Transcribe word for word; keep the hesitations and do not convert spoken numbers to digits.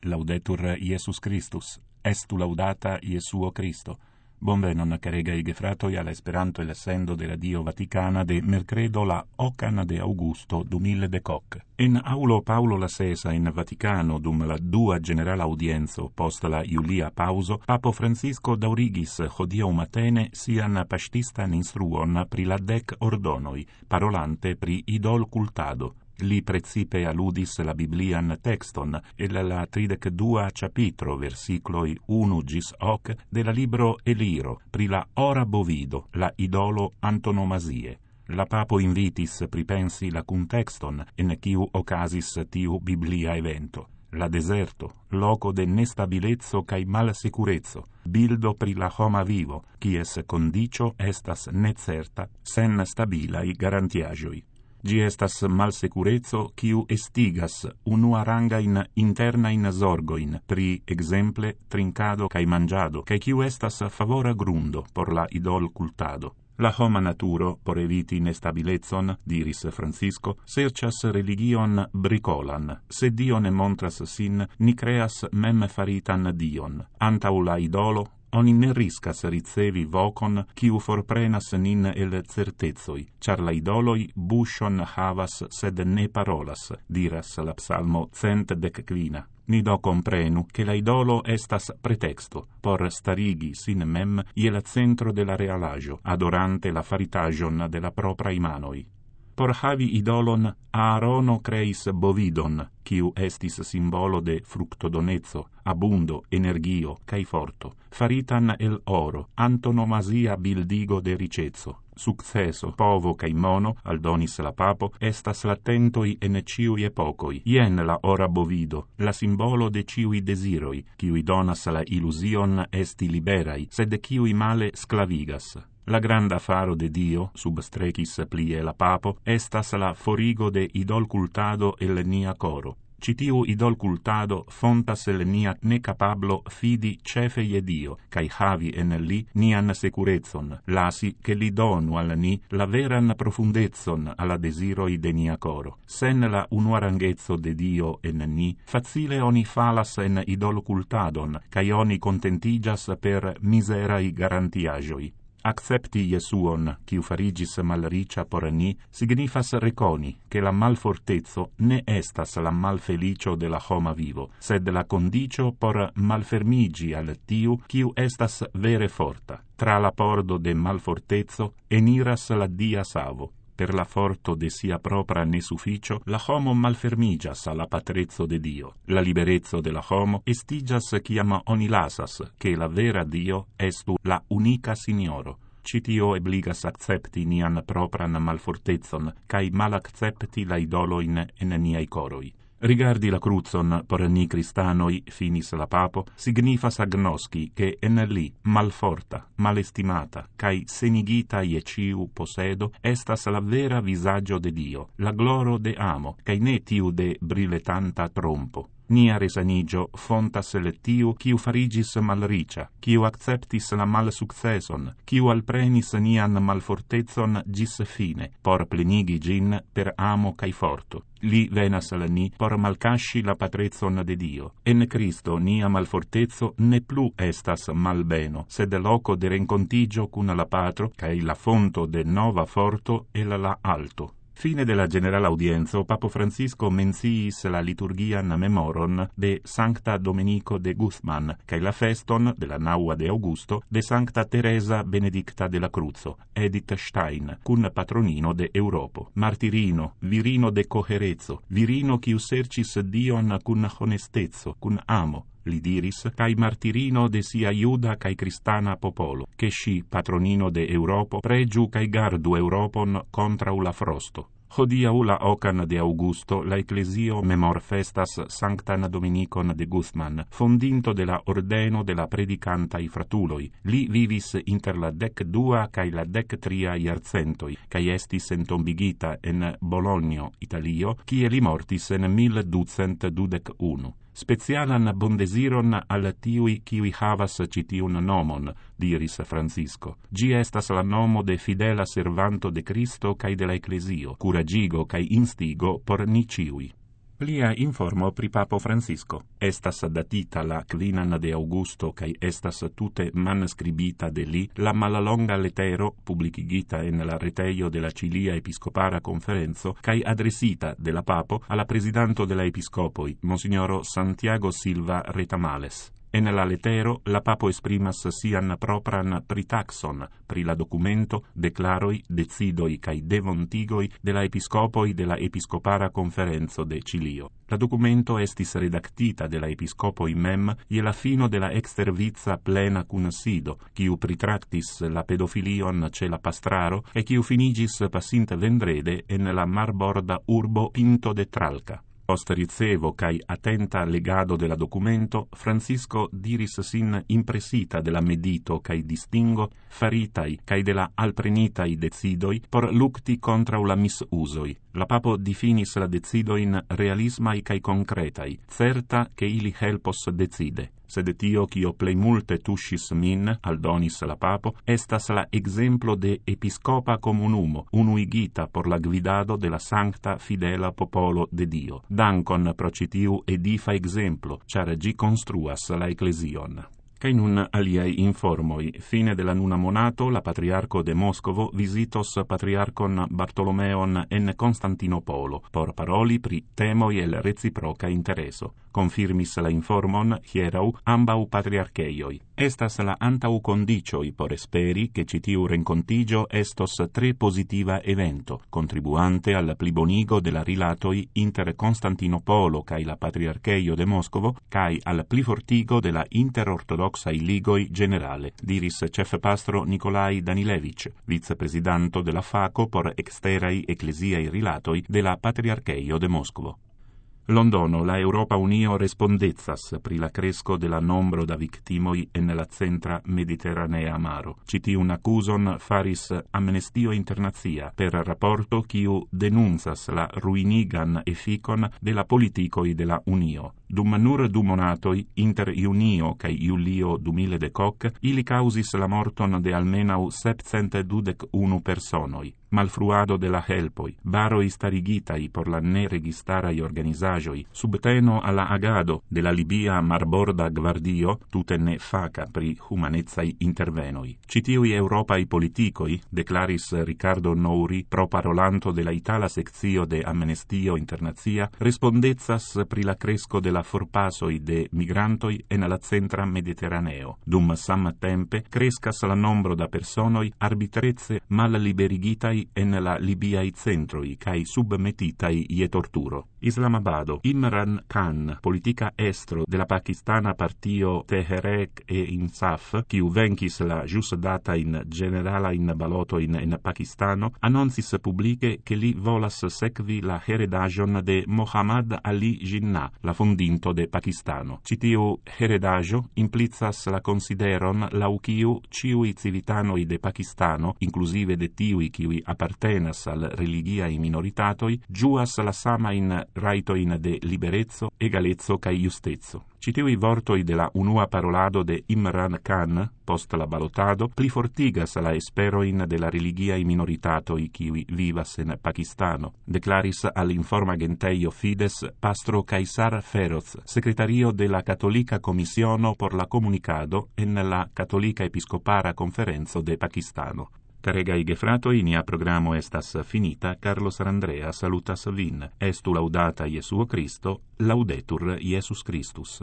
Laudetur Iesus Christus, estu laudata Iesuo Christo. Bonvenon, caregai gefratoi, alla Esperanto el sendo de Radio Vaticana de mercredo la ocan de Augusto du mille decoc. En aulo Paulo la sesa in Vaticano dum la dua generala audienzo post la Iulia pauso, Papo Francisco daurigis hodiau matene sian pastistan instruon pri la dec ordonoi, parolante pri idol cultado. Li precipe aludis la Biblian texton, el la tridec dua capitro versicloi unu gis hoc de la libro Eliro, pri la ora bovido, la idolo antonomasie. La papo invitis pripensi la contexton, en quiu ocasis tiu Biblia evento. La deserto, loco de nestabilezzo cae malsecurezzo, bildo pri la homa vivo, quies condicio estas necerta, sen stabilai garantiagioi. Gi estas malsecurezzo quiu estigas unuarangain internain zorgoin, pri exemple trincado cae mangiado, cae quiu estas favora grundo por la idol cultado. La homa naturo, por eviti nestabilezon, diris Francisco, sercias religion bricolan. Se Dio ne montras sin, ni creas mem faritan Dion. Antau la idolo, oni ne riscas ricevi vocon, quiu forprenas nin el certezoi, char la idoloi bushon havas, sed ne parolas, diras la psalmo cent decquina. Ni do comprenu che la idolo estas pretexto, por starigi sin mem iel centro de la realagio, adorante la faritagion de la propra imanoi. Por havi idolon, Aarono creis bovidon, quiu estis simbolo de fructodonezzo, abundo, energio, cae forto, faritan el oro, antonomasia bildigo de ricezzo. Successo, povo cae mono, aldonis la papo, estas latentoi en ciui epocoi. Ien la ora bovido, la simbolo de ciui desiroi, quiui donas la illusion esti liberai, sed quiui male sclavigas. La granda faro de Dio, substrecis plie la papo, estas la forigo de idol cultado el nia coro. Citiu idol cultado fontas el nia necapablo fidi cefe je Dio, cae havi en li nian securezon, lasi che li donu al ni la veran profundezon alla desiroi de nia coro. Sen la unuaranghezzo de Dio en ni, facile oni falas en idol cultadon, cae oni contentigas per miserai garantiagioi. Accepti Iesuon, quiu farigis malricia por ni, signifas reconi che la malfortezzo ne estas la malfelicio de la homa vivo, sed la condicio por malfermigi al tiu quiu estas vere forta. Tra la pordo de malfortezzo eniras la dia savo. Per la forto de sia propra nesufficio, la homo malfermigas alla patrezzo de Dio. La liberezzo de la homo estigas ciam oni lasas, che la vera Dio estu la unica signoro. Citio ebligas accepti nian propran malfortezon, cae malaccepti la idoloin en niai coroi. Rigardi la cruzon por ni cristanoi, finis la papo, signifas agnosci che en li malforta, malestimata, cae senigita ie ciu posedo, estas la vera visagio de Dio, la gloro de amo, cae ne tiu de briletanta trompo. Nia resanigio fontas el tiu quiu farigis malricia, quiu acceptis la malsuccesson, quiu alprenis nian malfortezon gis fine, por plenigi gin per amo cae forto. Li venas al ni por malcasci la patrezzon de Dio. En Cristo nia malfortezzo ne plu estas malbeno, sed loco de rencontigio cun la patro, cae la fonto de nova forto el la alto. Fine de la general audienzo, Papo Francisco menciis la liturgian memoron de Sancta Domenico de Guzman, cae la feston de la naua de Augusto de Sancta Teresa Benedicta de la Cruzo, Edith Stein, cun patronino de Europo. Martirino, virino de coherezzo, virino quiu sercis Dion cun honestezzo, cun amo, li diris, cae martirino de sia Iuda cae cristana popolo, che sci, patronino de Europo, pregiu cae gardu Europon contra la frosto. Hodiau la ocan de Augusto, la Ecclesio memor festas Sanctan Domenicon de Guzman, fondinto de la ordeno de la predicantai fratuloi. Li vivis inter la dec dua cae la dec tria iarcentoi, cae estis entombigita en Bologno, Italio, cie li mortis en mil ducent dudec unu. Specialan bondesiron al tiui quiui havas citiun nomon, diris Francisco. Gi estas la nomo de fidela servanto de Cristo cae de la Ecclesio, curagigo cae instigo por ni ciui. Plia informo pri papo Francisco. Estas datita la quinan de Augusto kaj estas tute manskribita de li la mallonga letero publicigita en la retejo de la Cilia Episcopara Conferenzo kaj adresita de la papo alla presidanto de la episcopoi, Monsignoro Santiago Silva Retamales. En la letero la papo esprimas sian propran pritaxon pri la documento, declaroi, decidoi kaj devontigoi de la episcopoi de la Episcopara Conferenzo de Cilio. La documento estis redactita de la episcopoi mem je la fino de la exterviza plena kunsido, kiu pritractis la pedofilion ce la pastraro e kiu finigis passinte vendrede en la marborda urbo Pinto de Tralca. Post ricevo cae attenta legado de la documento, Francisco diris sin impressita de la medito cae distingo faritai cae de la alprenitai decidoi por lucti contra la misusoi. La papo definis la decidoin realismai cae concretai, certa che ili helpos decide. Sed tio quio plei multe tuscis min, aldonis la papo, estas la exemplo de episcopa comunumo, unuigita por la gvidado de la sancta fidela popolo de Dio. Dankon pro citiu edifa exemplo, char gi construas la ecclesion. Kai nun aliai informoi. Fine de la nuna monato, la patriarco de Moscovo visitos patriarcon Bartolomeon en Constantinopolo, por paroli pri temoi el reciproca intereso. Confirmis la informon hierau ambau patriarcheioi. Estas la antau condicioi por esperi che citiu rencontigio estos tre positiva evento, contribuante al plibonigo de la rilatoi inter Constantinopolo cae la patriarcheio de Moscovo, cae al plifortigo de la interortodoxai ligoi generale, diris cefpastro Nikolai Danilevich, vicepresidanto de la Faco por exterai ecclesiai rilatoi de la patriarcheio de Moscovo. Londono, la Europa Unio respondezas pri la cresco de la nombro da victimoi en la centra mediterranea maro. Citiun accuson faris Amnestio Internazia per rapporto quiu denunzas la ruinigan efficon de la politicoi de la Unio. Dum nur du monatoi, inter junio cae julio du mille decoc, ili causis la morton de almenau septcent dudec unu personoi. Malfruado de la helpoi, baroi starigitai por la ne registarai organizagioi, subteno alla agado de la Libia marborda gvardio, tute ne faca pri humanezai intervenoi. Citiui europai politicoi, declaris Riccardo Nouri, pro parolanto de la Itala sectio de Amnestio Internazia, respondezas pri la cresco de la forpasoi de migrantoi en la centra Mediterraneo. Dum sam tempe crescas la nombro da personoi arbitrezze mal liberigitai en la Libiai centroi cae submetitai ie torturo. Islamabado, Imran Khan, politica estro de la pakistana partio Teherek e Insaf, quiu vencis la jus data in generala in baloto in, in Pakistano, annoncis publice che li volas sekvi la heredagion de Mohammad Ali Jinnah, la fondinto de Pakistano. Citiu heredagio implicas la consideron lau quiu ciui civitanoi de Pakistano, inclusive de tiui quiui appartenas al religiai minoritatoi, giuas la sama in raitoin de liberezzo, egalezzo cae justezzo. Citiui vortoi de la unua parolado de Imran Khan, post la balotado, pli fortigas la esperoin de la religiai minoritatoi kiwi vivas en Pakistano, declaris al informa genteio Fides pastro Kaisar Feroz, secretario de la Catolica Commissiono por la Comunicado en la Catolica Episcopara Conferenzo de Pakistano. Caregai gefratoi, nia programo estas finita, Carlos Randrea salutas vin. Estu laudata Iesuo Cristo, laudetur Iesus Christus.